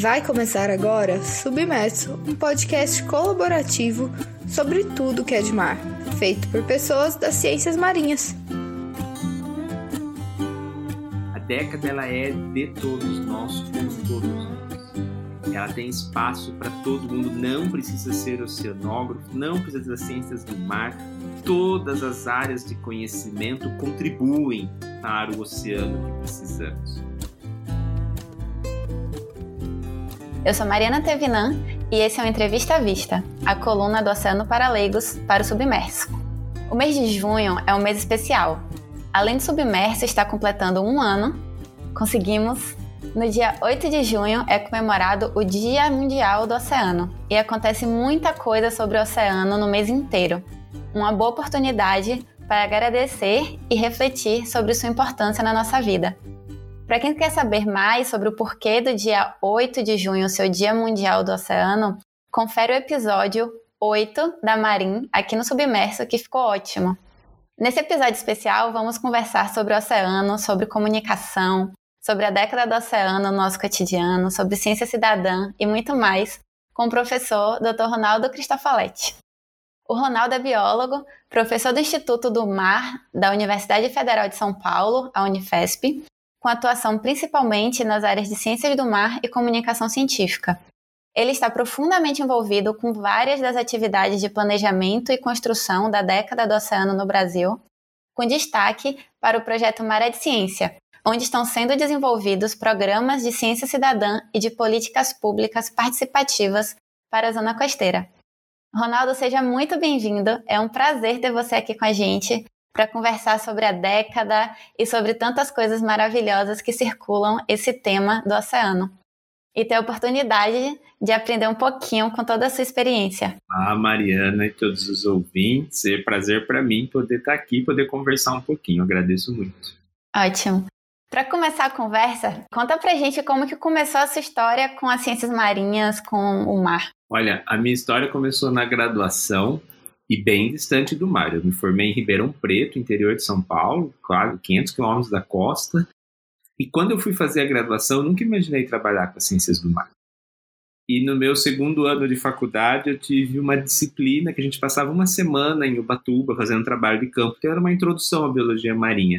Vai começar agora Submerso, um podcast colaborativo sobre tudo que é de mar, feito por pessoas das ciências marinhas. A década ela é de todos nós, por todos nós. Ela tem espaço para todo mundo, não precisa ser oceanógrafo, não precisa das ciências do mar. Todas as áreas de conhecimento contribuem para o oceano que precisamos. Eu sou Mariana Tevinan e esse é o Entrevista à Vista, a coluna do Oceano para Leigos para o Submerso. O mês de junho é um mês especial. Além do Submerso estar completando um ano, no dia 8 de junho é comemorado o Dia Mundial do Oceano e acontece muita coisa sobre o oceano no mês inteiro. Uma boa oportunidade para agradecer e refletir sobre sua importância na nossa vida. Para quem quer saber mais sobre o porquê do dia 8 de junho, seu Dia Mundial do Oceano, confere o episódio 8 da Marim aqui no Submerso, que ficou ótimo. Nesse episódio especial, vamos conversar sobre o oceano, sobre comunicação, sobre a década do oceano no nosso cotidiano, sobre ciência cidadã e muito mais, com o professor Dr. Ronaldo Cristofaletti. O Ronaldo é biólogo, professor do Instituto do Mar da Universidade Federal de São Paulo, a Unifesp, com atuação principalmente nas áreas de ciências do mar e comunicação científica. Ele está profundamente envolvido com várias das atividades de planejamento e construção da década do oceano no Brasil, com destaque para o projeto Maré de Ciência, onde estão sendo desenvolvidos programas de ciência cidadã e de políticas públicas participativas para a zona costeira. Ronaldo, seja muito bem-vindo. É um prazer ter você aqui com a gente para conversar sobre a década e sobre tantas coisas maravilhosas que circulam esse tema do oceano. E ter a oportunidade de aprender um pouquinho com toda a sua experiência. Mariana e todos os ouvintes, é um prazer para mim poder estar aqui e poder conversar um pouquinho. Eu agradeço muito. Ótimo. Para começar a conversa, conta pra gente como que começou a sua história com as ciências marinhas, com o mar. Olha, a minha história começou na graduação e bem distante do mar. Eu me formei em Ribeirão Preto, interior de São Paulo, quase 500 quilômetros da costa. E quando eu fui fazer a graduação, eu nunca imaginei trabalhar com as ciências do mar. E no meu segundo ano de faculdade, eu tive uma disciplina que a gente passava uma semana em Ubatuba fazendo trabalho de campo, que era uma introdução à biologia marinha.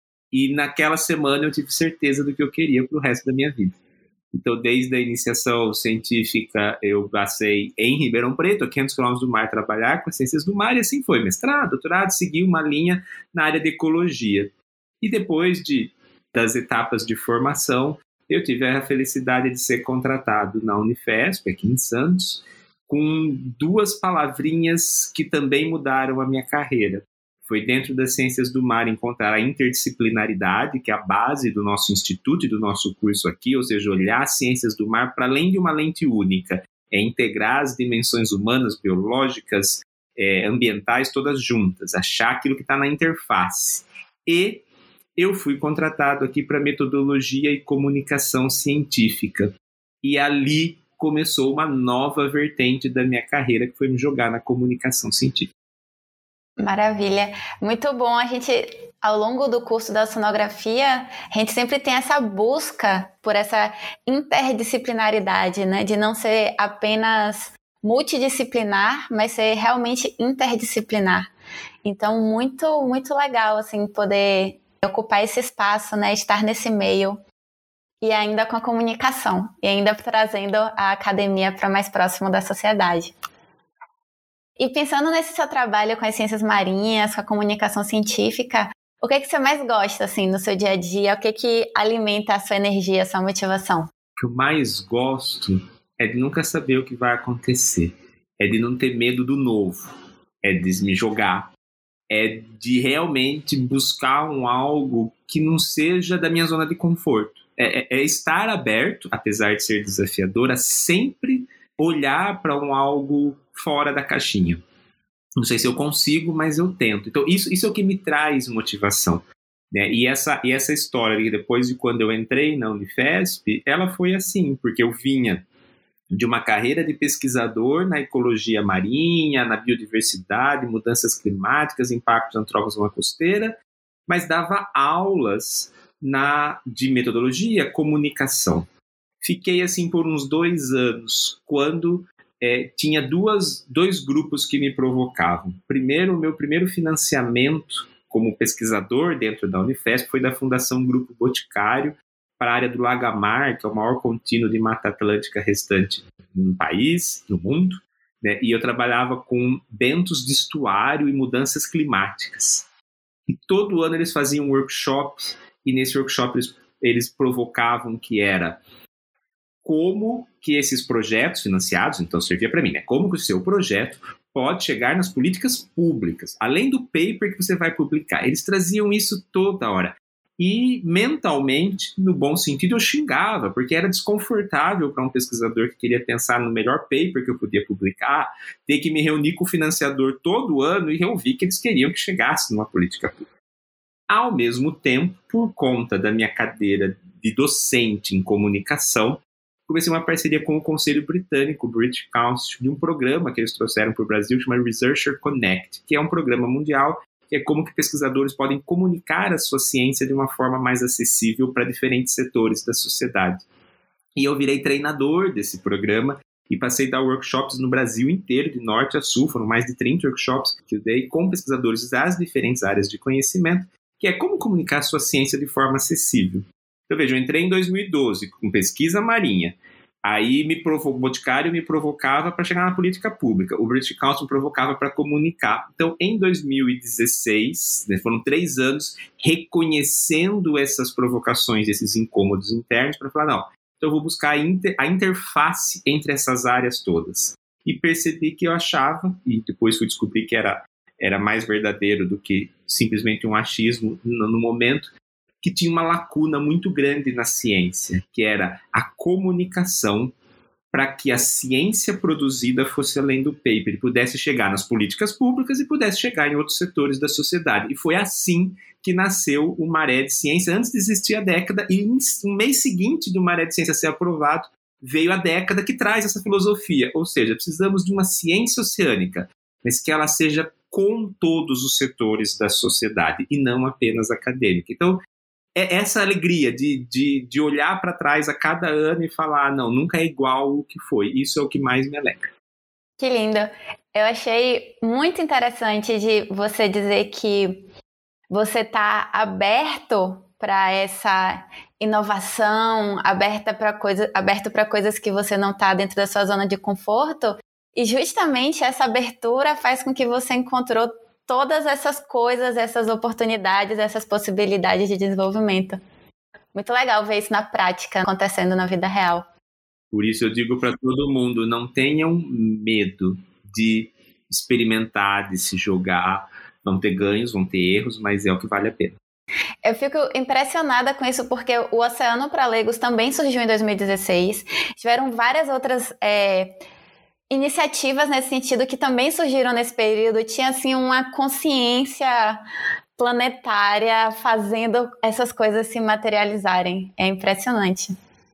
E naquela semana eu tive certeza do que eu queria para o resto da minha vida. Então, desde a iniciação científica, eu passei em Ribeirão Preto, a 500 quilômetros do mar, trabalhar com as ciências do mar, e assim foi. Mestrado, doutorado, segui uma linha na área de ecologia. E depois das etapas de formação, eu tive a felicidade de ser contratado na Unifesp, aqui em Santos, com duas palavrinhas que também mudaram a minha carreira. Foi dentro das ciências do mar encontrar a interdisciplinaridade, que é a base do nosso instituto e do nosso curso aqui, ou seja, olhar as ciências do mar para além de uma lente única, integrar as dimensões humanas, biológicas, ambientais, todas juntas, achar aquilo que está na interface. E eu fui contratado aqui para metodologia e comunicação científica. E ali começou uma nova vertente da minha carreira, que foi me jogar na comunicação científica. Maravilha. Muito bom. A gente, ao longo do curso da oceanografia, a gente sempre tem essa busca por essa interdisciplinaridade, né? De não ser apenas multidisciplinar, mas ser realmente interdisciplinar. Então, muito, muito legal, assim, poder ocupar esse espaço, né? Estar nesse meio e ainda com a comunicação e ainda trazendo a academia para mais próximo da sociedade. E pensando nesse seu trabalho com as ciências marinhas, com a comunicação científica, o que é que você mais gosta, assim, no seu dia a dia? O que é que alimenta a sua energia, a sua motivação? O que eu mais gosto é de nunca saber o que vai acontecer. É de não ter medo do novo. É de me jogar. É de realmente buscar algo que não seja da minha zona de conforto. É estar aberto, apesar de ser desafiador, a sempre olhar para algo fora da caixinha. Não sei se eu consigo, mas eu tento. Então, isso é o que me traz motivação. Né? E essa história, depois de quando eu entrei na Unifesp, ela foi assim, porque eu vinha de uma carreira de pesquisador na ecologia marinha, na biodiversidade, mudanças climáticas, impactos antrópicos na costeira, mas dava aulas de metodologia, comunicação. fiquei assim por uns 2 anos, quando tinha dois grupos que me provocavam. Primeiro, o meu primeiro financiamento como pesquisador dentro da Unifesp foi da Fundação Grupo Boticário para a área do Lagamar, que é o maior contínuo de Mata Atlântica restante no país, no mundo, né? E eu trabalhava com ventos de estuário e mudanças climáticas. E todo ano eles faziam um workshop, e nesse workshop eles provocavam que era como que esses projetos financiados, então servia para mim, né? Como que o seu projeto pode chegar nas políticas públicas, além do paper que você vai publicar. Eles traziam isso toda hora. E mentalmente, no bom sentido, eu xingava, porque era desconfortável para um pesquisador que queria pensar no melhor paper que eu podia publicar, ter que me reunir com o financiador todo ano e eu vi que eles queriam que chegasse numa política pública. Ao mesmo tempo, por conta da minha cadeira de docente em comunicação, comecei uma parceria com o Conselho Britânico, o British Council, de um programa que eles trouxeram para o Brasil, chamado Researcher Connect, que é um programa mundial, que é como que pesquisadores podem comunicar a sua ciência de uma forma mais acessível para diferentes setores da sociedade. E eu virei treinador desse programa e passei a dar workshops no Brasil inteiro, de norte a sul, foram mais de 30 workshops que eu dei com pesquisadores das diferentes áreas de conhecimento, que é como comunicar a sua ciência de forma acessível. Então, veja, eu entrei em 2012 com pesquisa marinha, aí o Boticário me provocava para chegar na política pública, o British Council me provocava para comunicar. Então, em 2016, né, foram 3 anos reconhecendo essas provocações, esses incômodos internos, para falar, não, então eu vou buscar a interface entre essas áreas todas. E percebi que eu achava, e depois fui descobrir que era mais verdadeiro do que simplesmente um achismo no momento, que tinha uma lacuna muito grande na ciência, que era a comunicação para que a ciência produzida fosse além do paper, e pudesse chegar nas políticas públicas e pudesse chegar em outros setores da sociedade. E foi assim que nasceu o Maré de Ciência, antes de existir a década, e no mês seguinte do Maré de Ciência ser aprovado, veio a década que traz essa filosofia, ou seja, precisamos de uma ciência oceânica, mas que ela seja com todos os setores da sociedade, e não apenas acadêmica. Então, é essa alegria de olhar para trás a cada ano e falar, não, nunca é igual o que foi. Isso é o que mais me alegra. Que lindo. Eu achei muito interessante de você dizer que você está aberto para essa inovação, aberto para coisas que você não está dentro da sua zona de conforto. E justamente essa abertura faz com que você encontrou todas essas coisas, essas oportunidades, essas possibilidades de desenvolvimento. Muito legal ver isso na prática, acontecendo na vida real. Por isso eu digo para todo mundo, não tenham medo de experimentar, de se jogar. Vão ter ganhos, vão ter erros, mas é o que vale a pena. Eu fico impressionada com isso, porque o Oceano para Leigos também surgiu em 2016. Tiveram várias outras iniciativas nesse sentido que também surgiram nesse período. Tinha assim uma consciência planetária fazendo essas coisas se materializarem. É impressionante.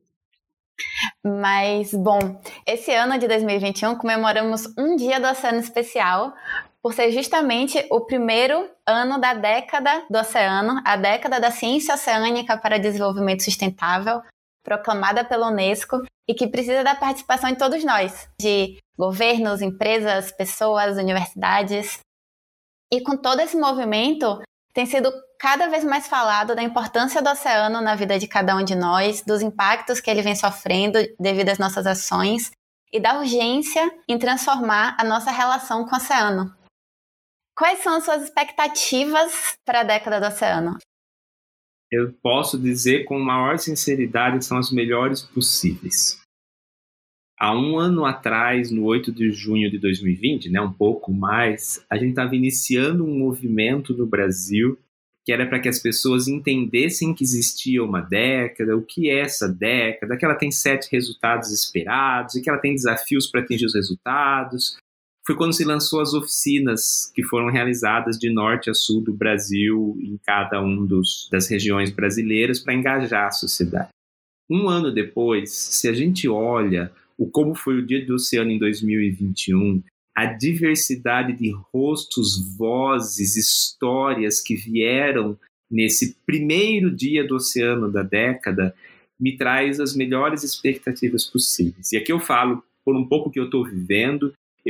Mas, bom, esse ano de 2021 comemoramos um dia do Oceano Especial, por ser justamente o primeiro ano da década do oceano, a década da ciência oceânica para desenvolvimento sustentável, proclamada pela Unesco, e que precisa da participação de todos nós, de governos, empresas, pessoas, universidades. E com todo esse movimento, tem sido cada vez mais falado da importância do oceano na vida de cada um de nós, dos impactos que ele vem sofrendo devido às nossas ações e da urgência em transformar a nossa relação com o oceano. Quais são as suas expectativas para a década do oceano? Eu posso dizer com maior sinceridade que são as melhores possíveis. Há 1 ano atrás, no 8 de junho de 2020, um pouco mais, a gente estava iniciando um movimento no Brasil que era para que as pessoas entendessem que existia uma década, o que é essa década, que ela tem 7 resultados esperados e que ela tem desafios para atingir os resultados. Foi quando se lançou as oficinas que foram realizadas de norte a sul do Brasil, em cada das regiões brasileiras, para engajar a sociedade. 1 ano depois, se a gente olha como foi o Dia do Oceano em 2021, a diversidade de rostos, vozes, histórias que vieram nesse primeiro dia do oceano da década, me traz as melhores expectativas possíveis. E aqui eu falo por um pouco que eu estou vivendo.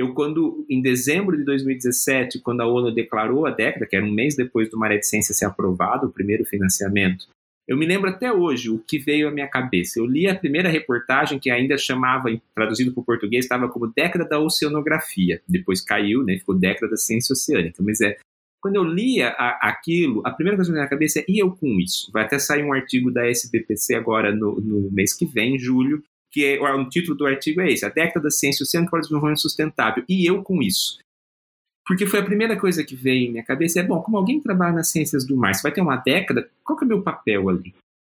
Em dezembro de 2017, quando a ONU declarou a década, que era um mês depois do Maré de Ciência ser aprovado, o primeiro financiamento, eu me lembro até hoje o que veio à minha cabeça. Eu li a primeira reportagem, que ainda chamava, traduzido para o português, estava como Década da Oceanografia. Depois caiu, né, ficou Década da Ciência Oceânica. Mas quando eu lia aquilo, a primeira coisa que veio à minha cabeça é: e eu com isso? Vai até sair um artigo da SBPC agora no mês que vem, em julho, que o título do artigo é esse: A Década da Ciência Oceânica para o Desenvolvimento Sustentável. E eu com isso? Porque foi a primeira coisa que veio em minha cabeça. Bom, como alguém trabalha nas ciências do mar, se vai ter uma década, qual que é o meu papel ali?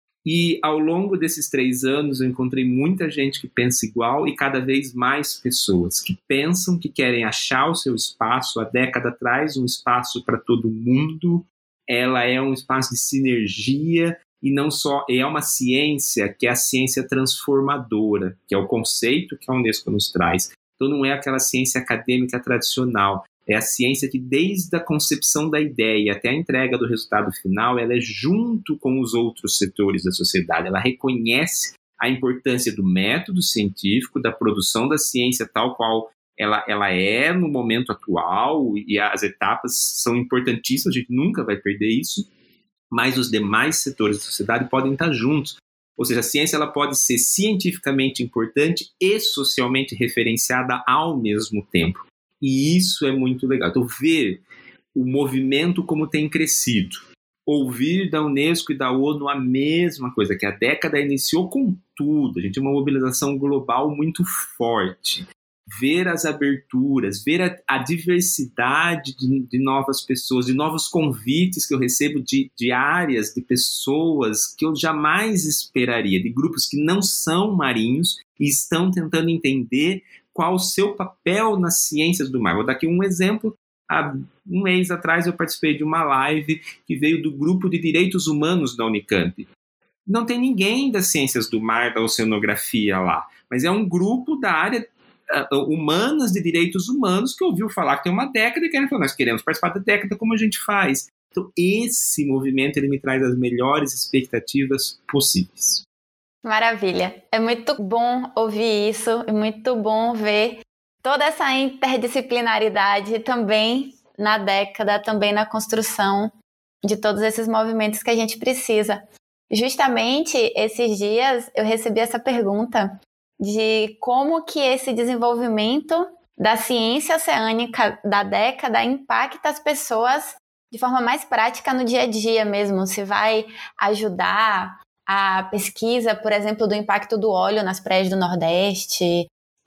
E ao longo desses 3 anos eu encontrei muita gente que pensa igual e cada vez mais pessoas que pensam, que querem achar o seu espaço. A década traz um espaço para todo mundo, ela é um espaço de sinergia e não só, é uma ciência que é a ciência transformadora, que é o conceito que a Unesco nos traz. Então não é aquela ciência acadêmica tradicional. É a ciência que, desde a concepção da ideia até a entrega do resultado final, ela é junto com os outros setores da sociedade. Ela reconhece a importância do método científico, da produção da ciência tal qual ela é no momento atual, e as etapas são importantíssimas, a gente nunca vai perder isso, mas os demais setores da sociedade podem estar juntos. Ou seja, a ciência ela pode ser cientificamente importante e socialmente referenciada ao mesmo tempo. E isso é muito legal. Então, ver o movimento como tem crescido, ouvir da Unesco e da ONU a mesma coisa, que a década iniciou com tudo, a gente tem uma mobilização global muito forte, ver as aberturas, ver a diversidade de novas pessoas, de novos convites que eu recebo de áreas, de pessoas que eu jamais esperaria, de grupos que não são marinhos e estão tentando entender qual o seu papel nas ciências do mar. Vou dar aqui um exemplo. Há um mês atrás eu participei de uma live que veio do grupo de direitos humanos da Unicamp. Não tem ninguém das ciências do mar, da oceanografia lá, mas é um grupo da área humanas, de direitos humanos, que ouviu falar que tem uma década e querem falar: nós queremos participar da década, como a gente faz. Então esse movimento ele me traz as melhores expectativas possíveis. Maravilha. É muito bom ouvir isso, é muito bom ver toda essa interdisciplinaridade também na década, também na construção de todos esses movimentos que a gente precisa. Justamente esses dias eu recebi essa pergunta de como que esse desenvolvimento da ciência oceânica da década impacta as pessoas de forma mais prática no dia a dia mesmo, se vai ajudar a pesquisa, por exemplo, do impacto do óleo nas praias do Nordeste,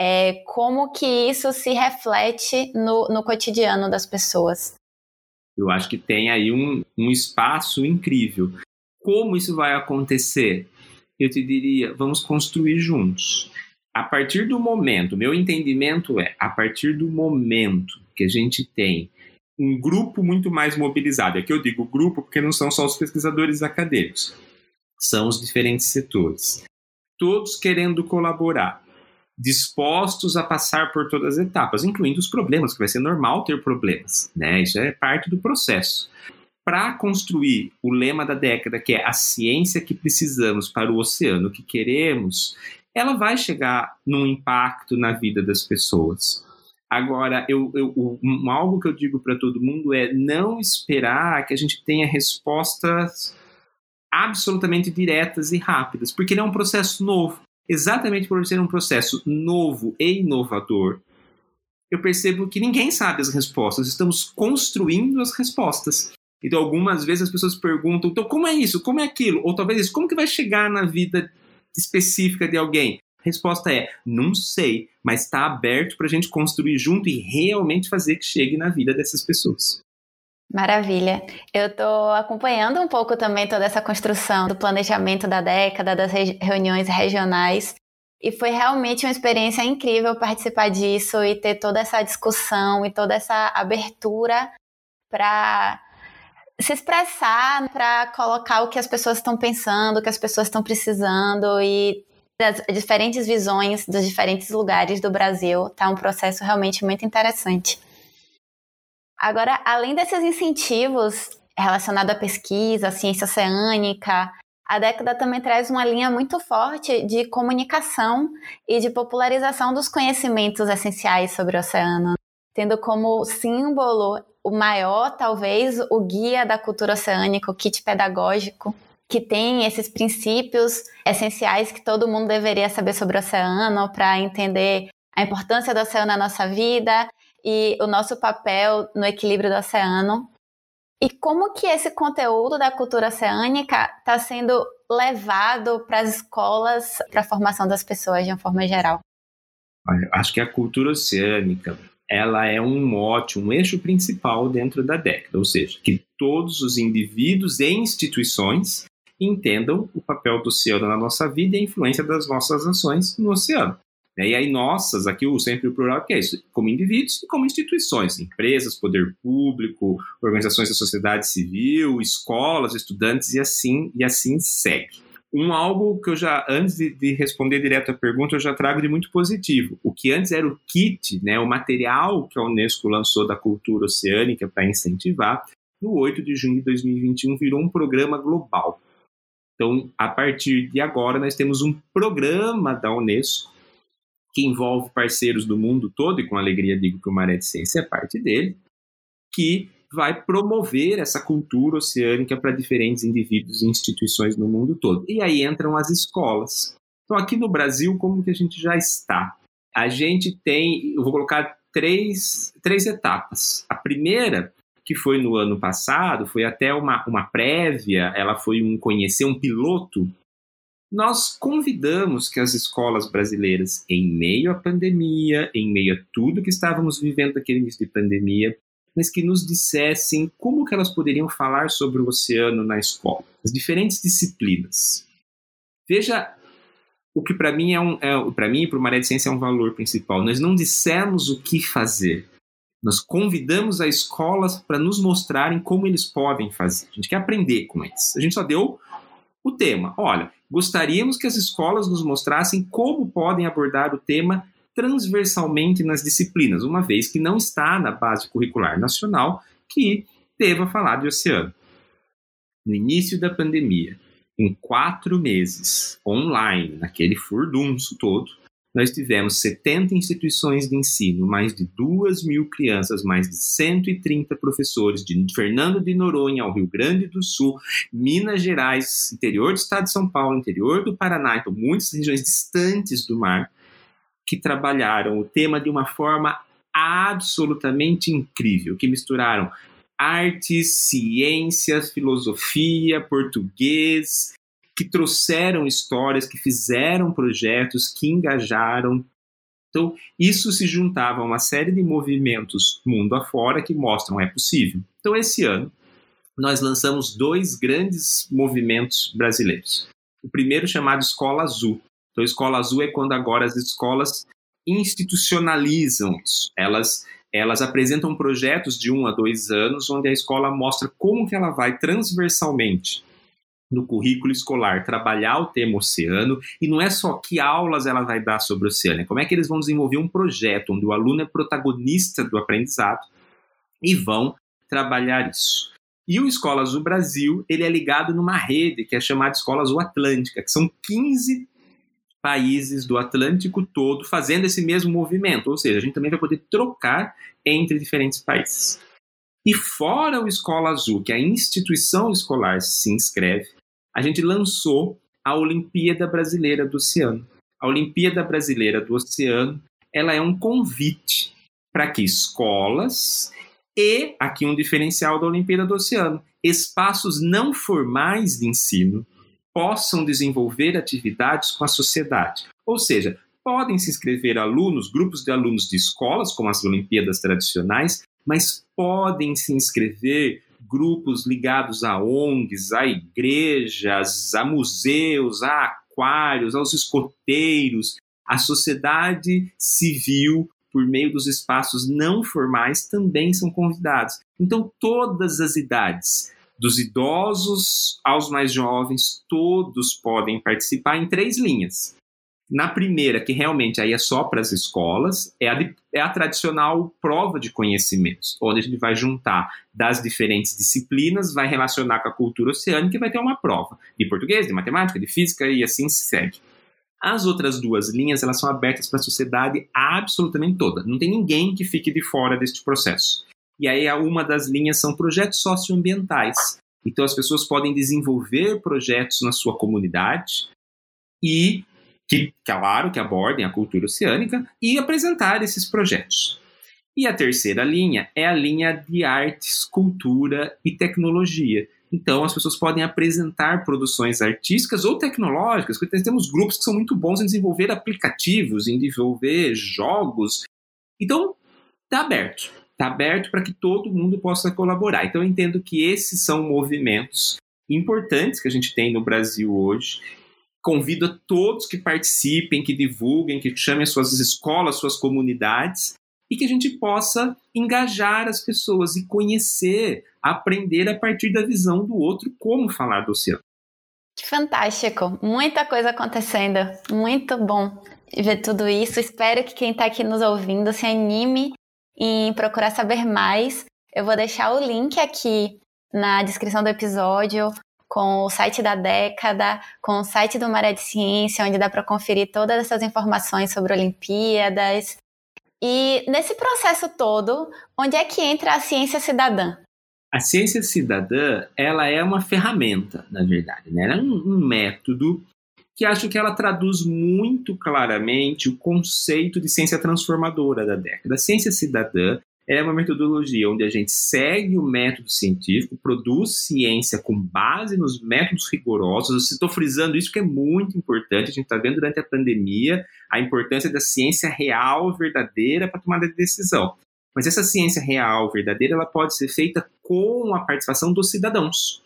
como que isso se reflete no cotidiano das pessoas. Eu acho que tem aí um espaço incrível. Como isso vai acontecer? Eu te diria, vamos construir juntos. A partir do momento, meu entendimento a partir do momento que a gente tem um grupo muito mais mobilizado, aqui eu digo grupo porque não são só os pesquisadores acadêmicos, são os diferentes setores, todos querendo colaborar, dispostos a passar por todas as etapas, incluindo os problemas, que vai ser normal ter problemas, né? Isso é parte do processo. Para construir o lema da década, que é a ciência que precisamos para o oceano que queremos, ela vai chegar num impacto na vida das pessoas. Agora, algo que eu digo para todo mundo é não esperar que a gente tenha respostas absolutamente diretas e rápidas, porque ele é um processo novo. Exatamente por ser um processo novo e inovador, eu percebo que ninguém sabe as respostas, estamos construindo as respostas. Então, algumas vezes as pessoas perguntam, então, como é isso? Como é aquilo? Ou talvez como que vai chegar na vida específica de alguém? A resposta é, não sei, mas está aberto para a gente construir junto e realmente fazer que chegue na vida dessas pessoas. Maravilha. Eu estou acompanhando um pouco também toda essa construção do planejamento da década, das reuniões regionais, e foi realmente uma experiência incrível participar disso e ter toda essa discussão e toda essa abertura para se expressar, para colocar o que as pessoas estão pensando, o que as pessoas estão precisando, e das diferentes visões dos diferentes lugares do Brasil. Tá um processo realmente muito interessante. Agora, além desses incentivos relacionados à pesquisa, à ciência oceânica, a década também traz uma linha muito forte de comunicação e de popularização dos conhecimentos essenciais sobre o oceano, tendo como símbolo o maior, talvez, o guia da cultura oceânica, o kit pedagógico, que tem esses princípios essenciais que todo mundo deveria saber sobre o oceano para entender a importância do oceano na nossa vida e o nosso papel no equilíbrio do oceano. E como que esse conteúdo da cultura oceânica está sendo levado para as escolas, para a formação das pessoas de uma forma geral? Olha, acho que a cultura oceânica, ela é um mote, um eixo principal dentro da década, ou seja, que todos os indivíduos e instituições entendam o papel do oceano na nossa vida e a influência das nossas ações no oceano. E aí nossas, aqui sempre o plural, que é isso, como indivíduos e como instituições, empresas, poder público, organizações da sociedade civil, escolas, estudantes e assim segue. Algo que eu já, antes de responder direto à pergunta, eu já trago de muito positivo. O que antes era o kit, né, o material que a Unesco lançou da cultura oceânica para incentivar, no 8 de junho de 2021 virou um programa global. Então, a partir de agora, nós temos um programa da Unesco que envolve parceiros do mundo todo, e com alegria digo que o Maré de Ciência é parte dele, que vai promover essa cultura oceânica para diferentes indivíduos e instituições no mundo todo. E aí entram as escolas. Então, aqui no Brasil, como que a gente já está? A gente tem, eu vou colocar três etapas. A primeira, que foi no ano passado, foi até uma prévia, ela foi conhecer um piloto. Nós convidamos que as escolas brasileiras, em meio à pandemia, em meio a tudo que estávamos vivendo naquele início de pandemia, mas que nos dissessem como que elas poderiam falar sobre o oceano na escola, as diferentes disciplinas. Veja, o que para mim para mim e para o Maré de Ciência é um valor principal. Nós não dissemos o que fazer. Nós convidamos as escolas para nos mostrarem como eles podem fazer. A gente quer aprender com eles. A gente só deu o tema. Olha, gostaríamos que as escolas nos mostrassem como podem abordar o tema transversalmente nas disciplinas, uma vez que não está na base curricular nacional que deva falar de oceano. No início da pandemia, em 4 meses, online, naquele furdunço todo, nós tivemos 70 instituições de ensino, mais de 2.000 crianças, mais de 130 professores, de Fernando de Noronha ao Rio Grande do Sul, Minas Gerais, interior do estado de São Paulo, interior do Paraná, então muitas regiões distantes do mar, que trabalharam o tema de uma forma absolutamente incrível, que misturaram artes, ciências, filosofia, português, que trouxeram histórias, que fizeram projetos, que engajaram. Então, isso se juntava a uma série de movimentos mundo afora que mostram que é possível. Então, esse ano, nós lançamos 2 grandes movimentos brasileiros. O primeiro chamado Escola Azul. Então, Escola Azul é quando agora as escolas institucionalizam isso. Elas apresentam projetos de 1 a 2 anos, onde a escola mostra como que ela vai transversalmente no currículo escolar trabalhar o tema oceano, e não é só que aulas ela vai dar sobre o oceano, é como é que eles vão desenvolver um projeto onde o aluno é protagonista do aprendizado e vão trabalhar isso. E o Escola Azul Brasil, ele é ligado numa rede que é chamada Escola Azul Atlântica, que são 15 países do Atlântico todo fazendo esse mesmo movimento, ou seja, a gente também vai poder trocar entre diferentes países. E fora o Escola Azul, que a instituição escolar se inscreve, a gente lançou a Olimpíada Brasileira do Oceano. A Olimpíada Brasileira do Oceano, ela é um convite para que escolas e, aqui um diferencial da Olimpíada do Oceano, espaços não formais de ensino possam desenvolver atividades com a sociedade. Ou seja, podem se inscrever alunos, grupos de alunos de escolas, como as Olimpíadas tradicionais, mas podem se inscrever grupos ligados a ONGs, a igrejas, a museus, a aquários, aos escoteiros, a sociedade civil, por meio dos espaços não formais, também são convidados. Então, todas as idades, dos idosos aos mais jovens, todos podem participar em 3 linhas. Na primeira, que realmente aí é só para as escolas, é a tradicional prova de conhecimentos, onde a gente vai juntar das diferentes disciplinas, vai relacionar com a cultura oceânica e vai ter uma prova de português, de matemática, de física e assim se segue. As outras duas linhas, elas são abertas para a sociedade absolutamente toda. Não tem ninguém que fique de fora deste processo. E aí uma das linhas são projetos socioambientais. Então as pessoas podem desenvolver projetos na sua comunidade e claro, que abordem a cultura oceânica e apresentar esses projetos. E a terceira linha é a linha de artes, cultura e tecnologia. Então, as pessoas podem apresentar produções artísticas ou tecnológicas, porque temos grupos que são muito bons em desenvolver aplicativos, em desenvolver jogos. Então, está aberto. Está aberto para que todo mundo possa colaborar. Então, eu entendo que esses são movimentos importantes que a gente tem no Brasil hoje. Convido a todos que participem, que divulguem, que chamem as suas escolas, suas comunidades, e que a gente possa engajar as pessoas e conhecer, aprender a partir da visão do outro como falar do oceano. Que fantástico! Muita coisa acontecendo. Muito bom ver tudo isso. Espero que quem está aqui nos ouvindo se anime em procurar saber mais. Eu vou deixar o link aqui na descrição do episódio, com o site da Década, com o site do Maré de Ciência, onde dá para conferir todas essas informações sobre Olimpíadas. E nesse processo todo, onde é que entra a ciência cidadã? A ciência cidadã, ela é uma ferramenta, na verdade, né? Ela é um método que acho que ela traduz muito claramente o conceito de ciência transformadora da década. A ciência cidadã é uma metodologia onde a gente segue o método científico, produz ciência com base nos métodos rigorosos. Eu estou frisando isso porque é muito importante. A gente está vendo durante a pandemia a importância da ciência real, verdadeira, para tomada de decisão. Mas essa ciência real, verdadeira, ela pode ser feita com a participação dos cidadãos.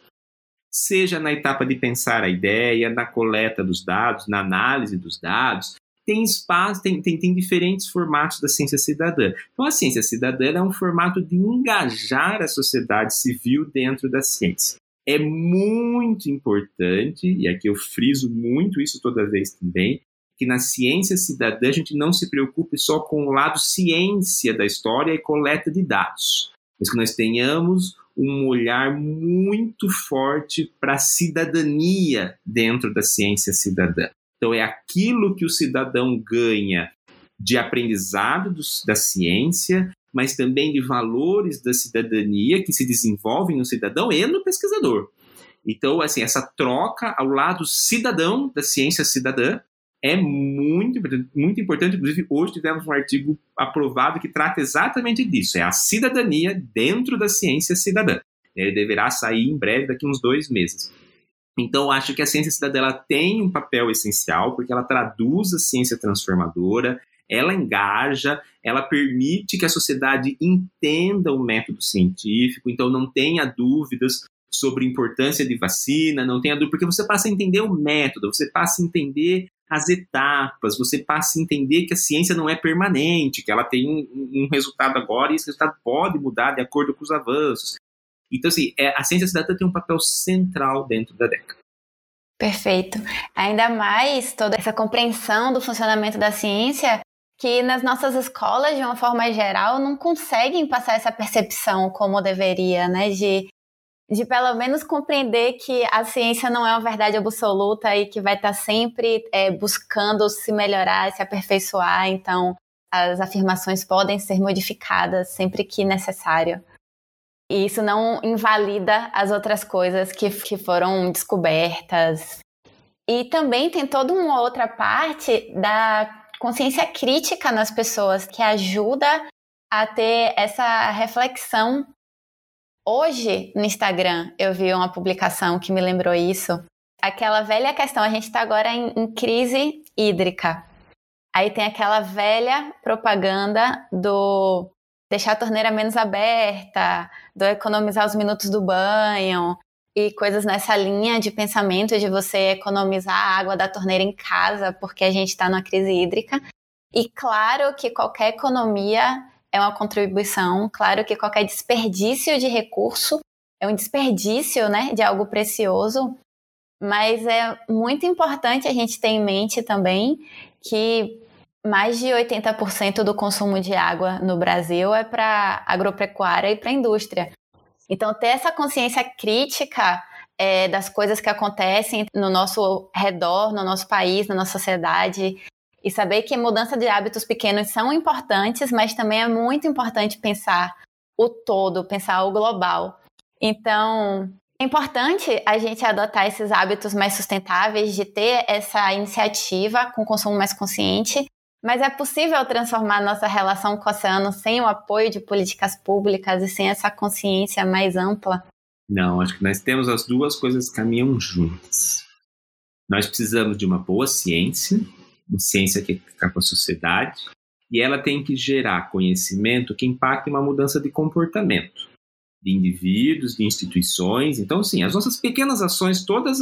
Seja na etapa de pensar a ideia, na coleta dos dados, na análise dos dados. Tem espaço, tem diferentes formatos da ciência cidadã. Então, a ciência cidadã é um formato de engajar a sociedade civil dentro da ciência. É muito importante, e aqui eu friso muito isso toda vez também, que na ciência cidadã a gente não se preocupe só com o lado ciência da história e coleta de dados, mas que nós tenhamos um olhar muito forte para a cidadania dentro da ciência cidadã. Então, é aquilo que o cidadão ganha de aprendizado da ciência, mas também de valores da cidadania que se desenvolvem no cidadão e no pesquisador. Então, assim, essa troca ao lado cidadão da ciência cidadã é muito importante. Inclusive, hoje tivemos um artigo aprovado que trata exatamente disso. É a cidadania dentro da ciência cidadã. Ele deverá sair em breve, daqui a uns 2 meses. Então, acho que a ciência cidadã ela tem um papel essencial, porque ela traduz a ciência transformadora, ela engaja, ela permite que a sociedade entenda o método científico, então não tenha dúvidas sobre a importância de vacina, não tenha dúvida, porque você passa a entender o método, você passa a entender as etapas, você passa a entender que a ciência não é permanente, que ela tem um resultado agora e esse resultado pode mudar de acordo com os avanços. Então, assim, a ciência cidadã tem um papel central dentro da década. Perfeito. Ainda mais toda essa compreensão do funcionamento da ciência que nas nossas escolas, de uma forma geral, não conseguem passar essa percepção como deveria, né? De pelo menos compreender que a ciência não é uma verdade absoluta e que vai estar sempre buscando se melhorar, se aperfeiçoar. Então, as afirmações podem ser modificadas sempre que necessário. E isso não invalida as outras coisas que foram descobertas. E também tem toda uma outra parte da consciência crítica nas pessoas que ajuda a ter essa reflexão. Hoje, no Instagram, eu vi uma publicação que me lembrou isso. Aquela velha questão, a gente está agora em crise hídrica. Aí tem aquela velha propaganda do deixar a torneira menos aberta, do economizar os minutos do banho e coisas nessa linha de pensamento de você economizar a água da torneira em casa porque a gente está numa crise hídrica. E claro que qualquer economia é uma contribuição, claro que qualquer desperdício de recurso é um desperdício, né, de algo precioso. mas é muito importante a gente ter em mente também que mais de 80% do consumo de água no Brasil é para agropecuária e para indústria. Então, ter essa consciência crítica das coisas que acontecem no nosso redor, no nosso país, na nossa sociedade, e saber que mudança de hábitos pequenos são importantes, mas também é muito importante pensar o todo, pensar o global. Então, é importante a gente adotar esses hábitos mais sustentáveis, de ter essa iniciativa com consumo mais consciente, mas é possível transformar nossa relação com o oceano sem o apoio de políticas públicas e sem essa consciência mais ampla? Não, acho que nós temos as duas coisas que caminham juntas. Nós precisamos de uma boa ciência, uma ciência que fica com a sociedade, e ela tem que gerar conhecimento que impacte uma mudança de comportamento de indivíduos, de instituições. Então, sim, as nossas pequenas ações, todas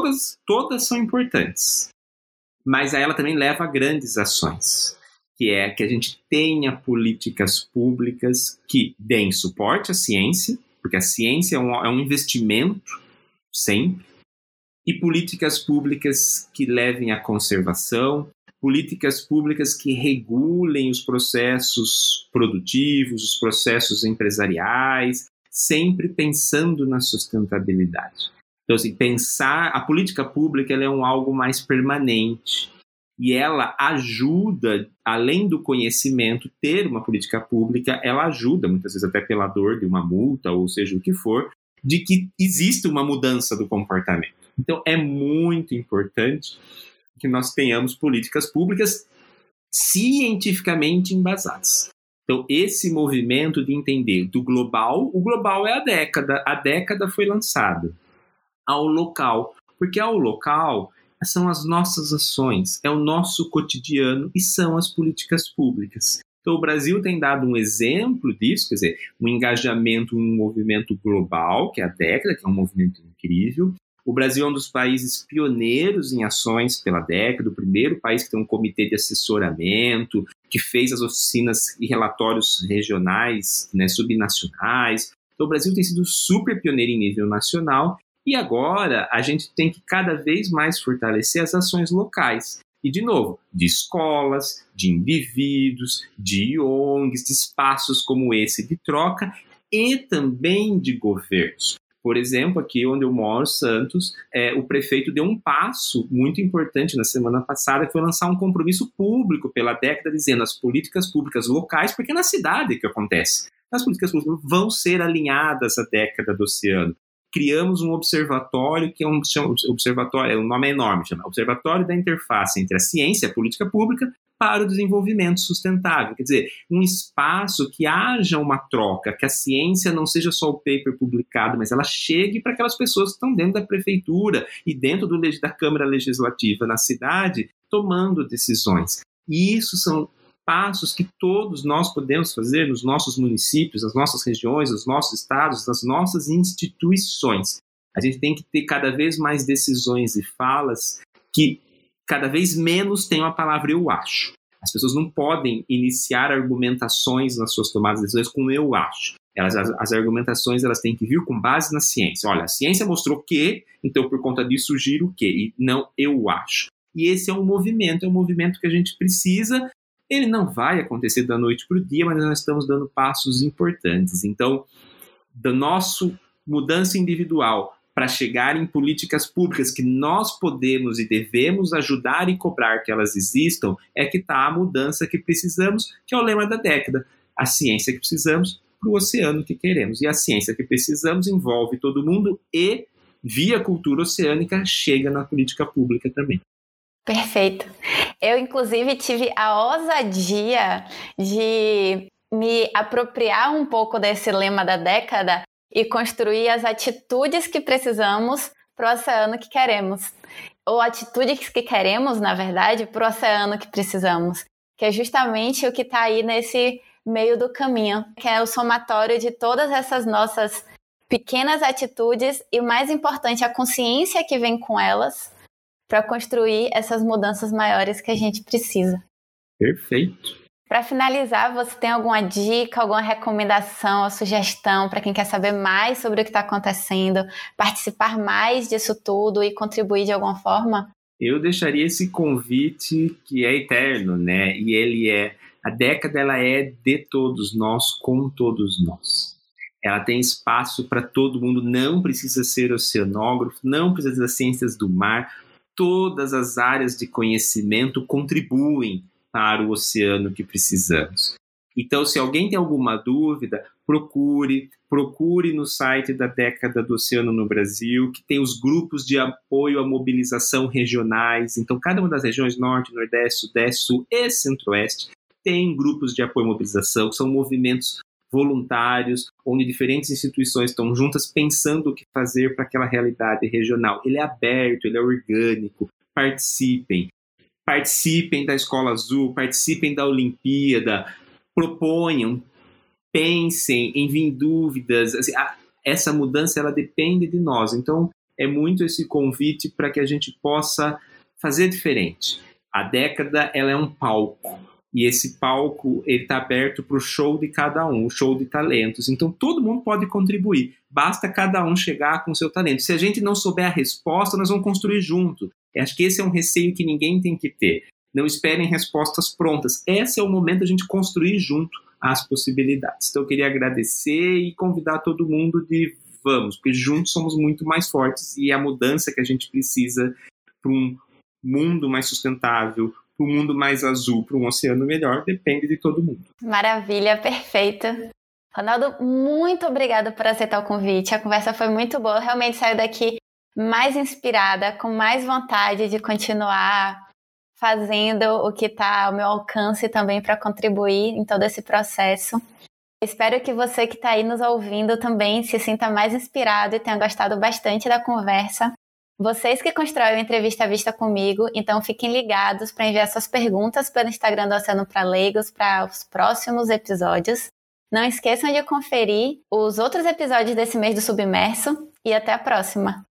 são importantes. Mas aí ela também leva a grandes ações, que é que a gente tenha políticas públicas que deem suporte à ciência, porque a ciência é um investimento sempre, e políticas públicas que levem à conservação, políticas públicas que regulem os processos produtivos, os processos empresariais, sempre pensando na sustentabilidade. Então, assim, a política pública ela é algo mais permanente e ela ajuda, além do conhecimento, ter uma política pública, ela ajuda, muitas vezes até pela dor de uma multa, ou seja o que for, de que existe uma mudança do comportamento. Então, é muito importante que nós tenhamos políticas públicas cientificamente embasadas. Então, esse movimento de entender do global, o global é a década foi lançada, ao local, porque ao local são as nossas ações, é o nosso cotidiano e são as políticas públicas. Então, o Brasil tem dado um exemplo disso, quer dizer, um engajamento, um movimento global, que é a década, que é um movimento incrível. O Brasil é um dos países pioneiros em ações pela década, o primeiro país que tem um comitê de assessoramento, que fez as oficinas e relatórios regionais, né, subnacionais. Então, o Brasil tem sido super pioneiro em nível nacional e agora a gente tem que cada vez mais fortalecer as ações locais. E, de novo, de escolas, de indivíduos, de ONGs, de espaços como esse de troca e também de governos. Por exemplo, aqui onde eu moro, Santos, o prefeito deu um passo muito importante na semana passada, que foi lançar um compromisso público pela década, dizendo as políticas públicas locais, porque é na cidade que acontece. As políticas públicas vão ser alinhadas à década do oceano. Criamos um observatório, que é um observatório, o nome é enorme, chama Observatório da Interface entre a Ciência e a Política Pública para o Desenvolvimento Sustentável. Quer dizer, um espaço que haja uma troca, que a ciência não seja só o paper publicado, mas ela chegue para aquelas pessoas que estão dentro da prefeitura e dentro da Câmara Legislativa na cidade, tomando decisões. E isso são passos que todos nós podemos fazer nos nossos municípios, nas nossas regiões, nos nossos estados, nas nossas instituições. A gente tem que ter cada vez mais decisões e falas que cada vez menos tenham a palavra eu acho. As pessoas não podem iniciar argumentações nas suas tomadas de decisões com eu acho. As argumentações elas têm que vir com base na ciência. Olha, a ciência mostrou que, então por conta disso sugiro o quê? E não eu acho. E esse é um movimento que a gente precisa. Ele não vai acontecer da noite para o dia, mas nós estamos dando passos importantes. Então, da nossa mudança individual para chegar em políticas públicas que nós podemos e devemos ajudar e cobrar que elas existam, é que está a mudança que precisamos, que é o lema da década. A ciência que precisamos para o oceano que queremos. E a ciência que precisamos envolve todo mundo e, via cultura oceânica, chega na política pública também. Perfeito. Eu, inclusive, tive a ousadia de me apropriar um pouco desse lema da década e construir as atitudes que precisamos para o oceano que queremos. Ou atitudes que queremos, na verdade, para o oceano que precisamos. Que é justamente o que está aí nesse meio do caminho, que é o somatório de todas essas nossas pequenas atitudes e, o mais importante, a consciência que vem com elas, para construir essas mudanças maiores que a gente precisa. Perfeito. Para finalizar, você tem alguma dica, alguma recomendação ou sugestão para quem quer saber mais sobre o que está acontecendo, participar mais disso tudo e contribuir de alguma forma? Eu deixaria esse convite que é eterno, né? E a década ela é de todos nós, com todos nós. Ela tem espaço para todo mundo, não precisa ser oceanógrafo, não precisa das ciências do mar. Todas as áreas de conhecimento contribuem para o oceano que precisamos. Então, se alguém tem alguma dúvida, procure no site da Década do Oceano no Brasil, que tem os grupos de apoio à mobilização regionais. Então, cada uma das regiões, Norte, Nordeste, Sudeste, Sul e Centro-Oeste, tem grupos de apoio à mobilização, que são movimentos voluntários, onde diferentes instituições estão juntas pensando o que fazer para aquela realidade regional. Ele é aberto, ele é orgânico, participem da Escola Azul, participem da Olimpíada, proponham, pensem, enviem dúvidas. Assim, essa mudança ela depende de nós. Então, é muito esse convite para que a gente possa fazer diferente. A década ela é um palco. E esse palco está aberto para o show de cada um, o show de talentos. Então, todo mundo pode contribuir. Basta cada um chegar com o seu talento. Se a gente não souber a resposta, nós vamos construir junto. Eu acho que esse é um receio que ninguém tem que ter. Não esperem respostas prontas. Esse é o momento da gente construir junto as possibilidades. Então, eu queria agradecer e convidar todo mundo de vamos, porque juntos somos muito mais fortes e a mudança que a gente precisa para um mundo mais sustentável, para um mundo mais azul, para um oceano melhor, depende de todo mundo. Maravilha, perfeito. Ronaldo, muito obrigada por aceitar o convite. A conversa foi muito boa. Eu realmente saio daqui mais inspirada, com mais vontade de continuar fazendo o que está ao meu alcance também para contribuir em todo esse processo. Espero que você que está aí nos ouvindo também se sinta mais inspirado e tenha gostado bastante da conversa. Vocês que constroem a Entrevista Vista comigo, então fiquem ligados para enviar suas perguntas pelo Instagram do Oceano para Leigos para os próximos episódios. Não esqueçam de conferir os outros episódios desse mês do Submerso e até a próxima!